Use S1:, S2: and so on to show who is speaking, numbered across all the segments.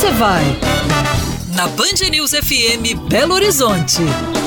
S1: você vai? Na Band News FM Belo Horizonte.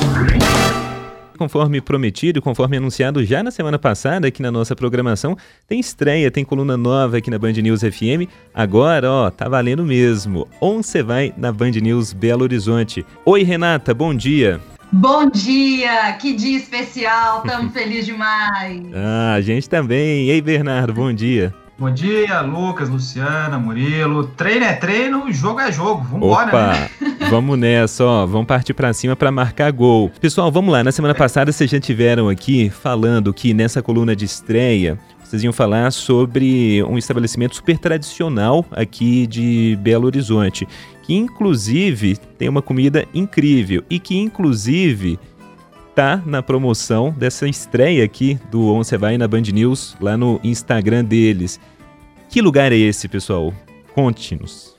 S2: Conforme prometido, conforme anunciado já na semana passada aqui na nossa programação, tem estreia, tem coluna nova aqui na Band News FM. Agora, tá valendo mesmo. Onde você vai na Band News Belo Horizonte? Oi, Renata, bom dia.
S3: Bom dia, que dia especial, estamos felizes demais.
S2: A gente também. E aí, Bernardo, bom dia.
S4: Bom dia, Lucas, Luciana, Murilo. Treino é treino, jogo é jogo. Vambora, né?
S2: Vamos nessa, vamos partir pra cima pra marcar gol. Pessoal, vamos lá. Na semana passada vocês já tiveram aqui falando que nessa coluna de estreia vocês iam falar sobre um estabelecimento super tradicional aqui de Belo Horizonte, que inclusive tem uma comida incrível e que inclusive tá na promoção dessa estreia aqui do Onde Você Vai na Band News, lá no Instagram deles. Que lugar é esse, pessoal? Conte-nos.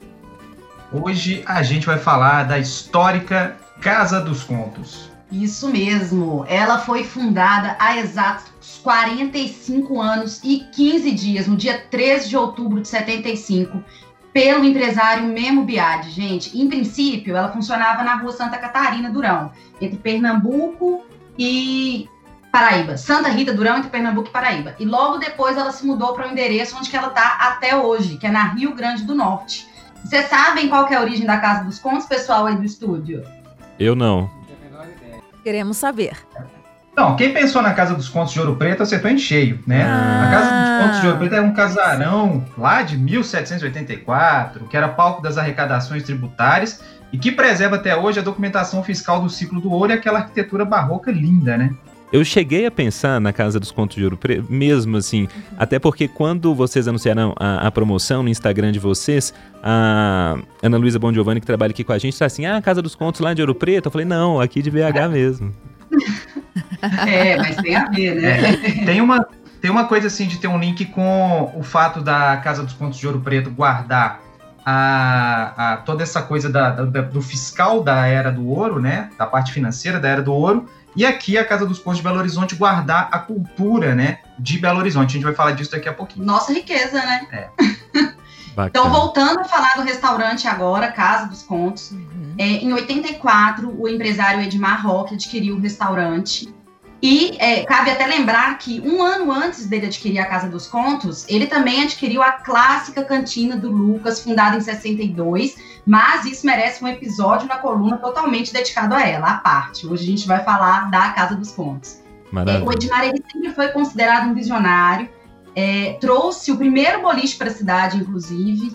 S4: Hoje a gente vai falar da histórica Casa dos Contos.
S3: Isso mesmo, ela foi fundada há exatos 45 anos e 15 dias, no dia 13 de outubro de 75, pelo empresário Memo Biadi. Gente, em princípio, ela funcionava na rua Santa Catarina Durão, entre Pernambuco e Paraíba. Santa Rita Durão, entre Pernambuco e Paraíba. E logo depois ela se mudou para o endereço onde que ela está até hoje, que é na Rio Grande do Norte. Vocês sabem qual que é a origem da Casa dos Contos, pessoal aí do estúdio?
S2: Eu não.
S1: Queremos saber.
S4: Não, quem pensou na Casa dos Contos de Ouro Preto acertou em cheio, né? A Casa dos Contos de Ouro Preto é um casarão lá de 1784, que era palco das arrecadações tributárias e que preserva até hoje a documentação fiscal do ciclo do ouro e aquela arquitetura barroca linda, né?
S2: Eu cheguei a pensar na Casa dos Contos de Ouro Preto, mesmo assim, até porque quando vocês anunciaram a promoção no Instagram de vocês, a Ana Luísa Bongiovanni, que trabalha aqui com a gente, está assim, Casa dos Contos lá de Ouro Preto. Eu falei, não, aqui de BH mesmo.
S3: Mas tem a ver, né?
S4: Tem uma coisa assim de ter um link com o fato da Casa dos Contos de Ouro Preto guardar toda essa coisa do fiscal da Era do Ouro, né? Da parte financeira da Era do Ouro. E aqui a Casa dos Contos de Belo Horizonte guardar a cultura, né, de Belo Horizonte. A gente vai falar disso daqui a pouquinho.
S3: Nossa riqueza, né?
S2: Bacana.
S3: Então, voltando a falar do restaurante agora, Casa dos Contos, em 84, o empresário Edmar Roque adquiriu o restaurante. E cabe até lembrar que um ano antes dele adquirir a Casa dos Contos, ele também adquiriu a clássica Cantina do Lucas, fundada em 62, mas isso merece um episódio na coluna totalmente dedicado a ela, à parte. Hoje a gente vai falar da Casa dos Contos. O Edmar, ele sempre foi considerado um visionário, trouxe o primeiro boliche para a cidade, inclusive,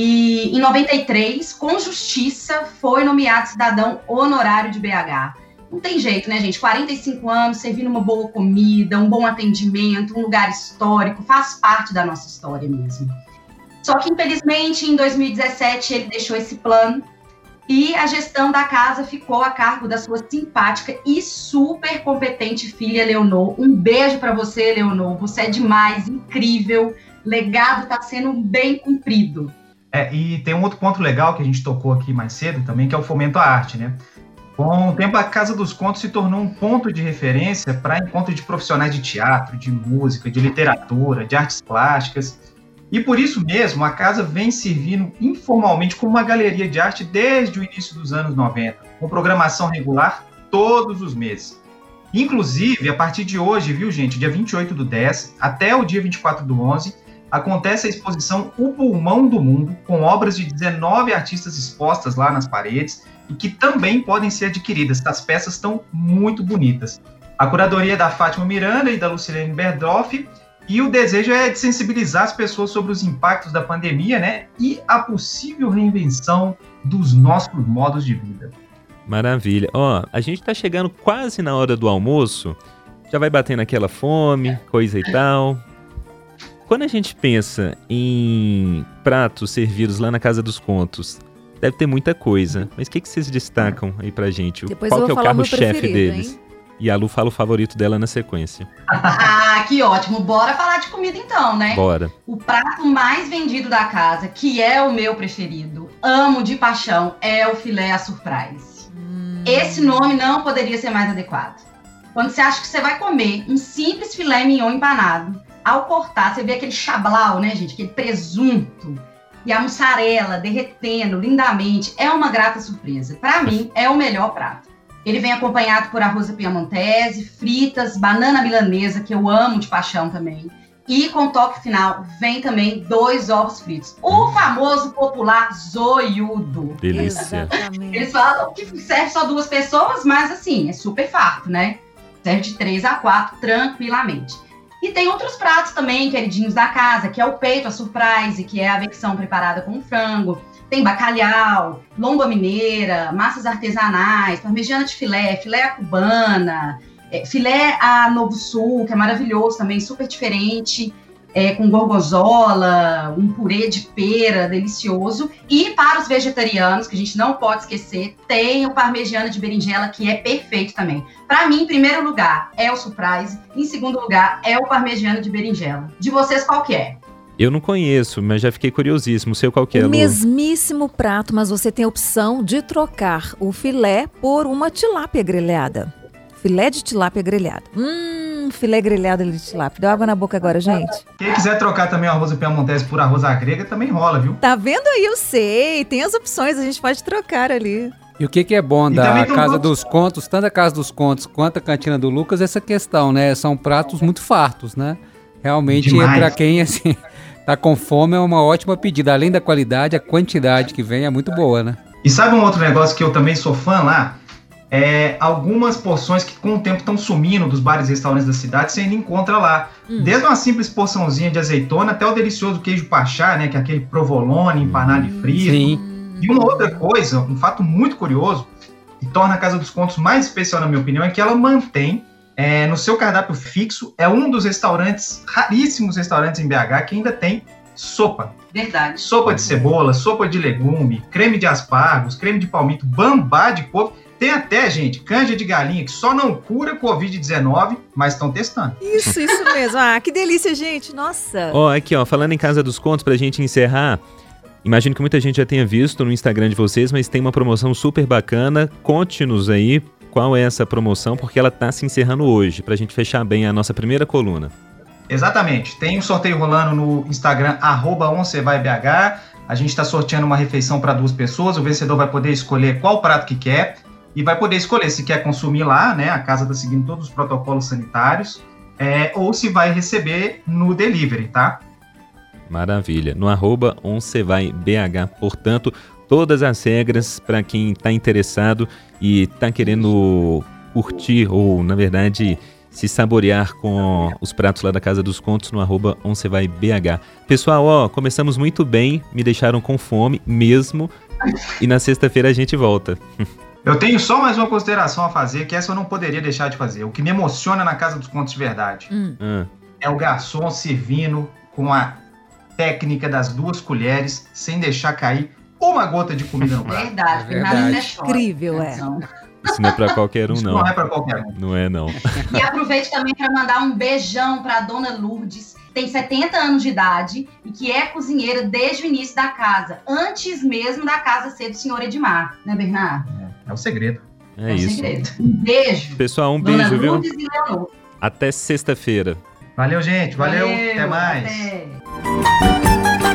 S3: e em 93, com justiça, foi nomeado cidadão honorário de BH. Não tem jeito, né, gente? 45 anos, servindo uma boa comida, um bom atendimento, um lugar histórico, faz parte da nossa história mesmo. Só que, infelizmente, em 2017, ele deixou esse plano e a gestão da casa ficou a cargo da sua simpática e super competente filha, Leonor. Um beijo para você, Leonor. Você é demais, incrível. Legado está sendo bem cumprido.
S4: E tem um outro ponto legal que a gente tocou aqui mais cedo também, que é o fomento à arte, né? Com o tempo, a Casa dos Contos se tornou um ponto de referência para encontro de profissionais de teatro, de música, de literatura, de artes plásticas. E por isso mesmo, a casa vem servindo informalmente como uma galeria de arte desde o início dos anos 90, com programação regular todos os meses. Inclusive, a partir de hoje, viu, gente, dia 28/10 até o dia 24/11, acontece a exposição O Pulmão do Mundo, com obras de 19 artistas expostas lá nas paredes, e que também podem ser adquiridas. As peças estão muito bonitas. A curadoria é da Fátima Miranda e da Lucilene Berdorf, e o desejo é de sensibilizar as pessoas sobre os impactos da pandemia, né, e a possível reinvenção dos nossos modos de vida.
S2: Maravilha. A gente tá chegando quase na hora do almoço, já vai batendo aquela fome, coisa e tal. Quando a gente pensa em pratos servidos lá na Casa dos Contos, deve ter muita coisa. Mas o que vocês destacam aí pra gente?
S1: Depois
S2: Qual que é o carro-chefe
S1: deles?
S2: Hein? E a Lu fala o favorito dela na sequência.
S3: Que ótimo. Bora falar de comida então, né?
S2: Bora.
S3: O prato mais vendido da casa, que é o meu preferido, amo de paixão, é o filé à surprise. Esse nome não poderia ser mais adequado. Quando você acha que você vai comer um simples filé mignon empanado, ao cortar, você vê aquele chablau, né, gente? Aquele presunto. e a mussarela derretendo lindamente, é uma grata surpresa. Para mim, é o melhor prato. Ele vem acompanhado por arroz piemontese, fritas, banana milanesa, que eu amo de paixão também. E com toque final, vem também 2 ovos fritos. O famoso popular zoiudo.
S2: Delícia.
S3: Eles falam que serve só 2 pessoas, mas assim, é super farto, né? Serve de 3 a 4 tranquilamente. E tem outros pratos também, queridinhos da casa, que é o peito, a surprise, que é a versão preparada com frango. Tem bacalhau, lomba mineira, massas artesanais, parmegiana de filé, filé à cubana, filé a Novo Sul, que é maravilhoso também, super diferente, com gorgonzola, um purê de pera delicioso. E para os vegetarianos, que a gente não pode esquecer, tem o parmegiana de berinjela, que é perfeito também. Para mim, em primeiro lugar, é o surprise. Em segundo lugar, é o parmegiana de berinjela. De vocês, qual que é?
S2: Eu não conheço, mas já fiquei curiosíssimo. O seu qual que é, Lu?
S5: O mesmíssimo prato, mas você tem a opção de trocar o filé por uma tilápia grelhada. Filé de tilápia grelhada. Filé grelhado de tilápia. Deu água na boca agora, gente.
S4: Quem quiser trocar também o arroz piemontese por arroz à grega, também rola, viu?
S5: Tá vendo aí? Eu sei. Tem as opções, a gente pode trocar ali.
S6: E o que é bom da Casa dos Contos, tanto a Casa dos Contos quanto a Cantina do Lucas, essa questão, né? São pratos muito fartos, né? Realmente, para quem, assim, tá com fome, é uma ótima pedida. Além da qualidade, a quantidade que vem é muito boa, né?
S4: E sabe um outro negócio que eu também sou fã lá? Algumas porções que com o tempo estão sumindo dos bares e restaurantes da cidade, você ainda encontra lá. Desde uma simples porçãozinha de azeitona até o delicioso queijo pachá, né? Que é aquele provolone, empanado e frito.
S6: Sim.
S4: E uma outra coisa, um fato muito curioso, que torna a Casa dos Contos mais especial, na minha opinião, é que ela mantém no seu cardápio fixo, é um dos restaurantes, raríssimos restaurantes em BH, que ainda tem sopa.
S3: Verdade.
S4: Sopa de cebola, sopa de legume, creme de aspargos, creme de palmito, bambá de couve. Tem até, gente, canja de galinha, que só não cura Covid-19, mas estão testando.
S5: Isso mesmo. Que delícia, gente. Nossa.
S2: Aqui, falando em Casa dos Contos, pra gente encerrar, imagino que muita gente já tenha visto no Instagram de vocês, mas tem uma promoção super bacana. Conte-nos aí qual é essa promoção, porque ela tá se encerrando hoje, pra gente fechar bem a nossa primeira coluna.
S4: Exatamente. Tem um sorteio rolando no Instagram, @oncevaibh. A gente está sorteando uma refeição para 2 pessoas. O vencedor vai poder escolher qual prato que quer e vai poder escolher se quer consumir lá, né? A casa está seguindo todos os protocolos sanitários, ou se vai receber no delivery, tá?
S2: Maravilha. No @oncevaibh, portanto, todas as regras para quem está interessado e está querendo curtir ou, na verdade, se saborear com os pratos lá da Casa dos Contos no @oncevaibh. Pessoal, começamos muito bem, me deixaram com fome mesmo, e na sexta-feira a gente volta.
S4: Eu tenho só mais uma consideração a fazer, que essa eu não poderia deixar de fazer. O que me emociona na Casa dos Contos de verdade é o garçom servindo com a técnica das 2 colheres, sem deixar cair uma gota de comida no prato.
S3: Verdade, Fernando é
S5: incrível,
S2: Isso não é pra qualquer um,
S4: Isso
S2: não.
S4: não é pra qualquer um.
S2: Não é, não.
S3: E aproveite também para mandar um beijão para dona Lourdes, tem 70 anos de idade e que é cozinheira desde o início da casa, antes mesmo da casa ser do senhor Edmar, né, Bernardo?
S4: É o segredo.
S2: É isso.
S3: Segredo. Um beijo.
S2: Pessoal, um
S3: dona
S2: beijo,
S3: Lourdes
S2: viu?
S3: E Leonor.
S2: Até sexta-feira.
S4: Valeu, gente. Valeu. Até mais.
S3: Até.